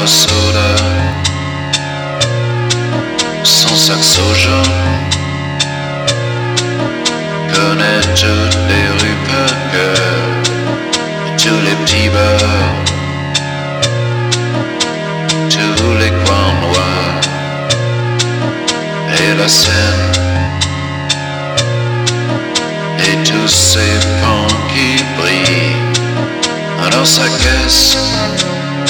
soda, son saxo jaune, connaît toutes les rues par cœur, et tous les petits bars, tous les coins noirs, et la Seine, et tous ces pans qui brillent dans sa caisse.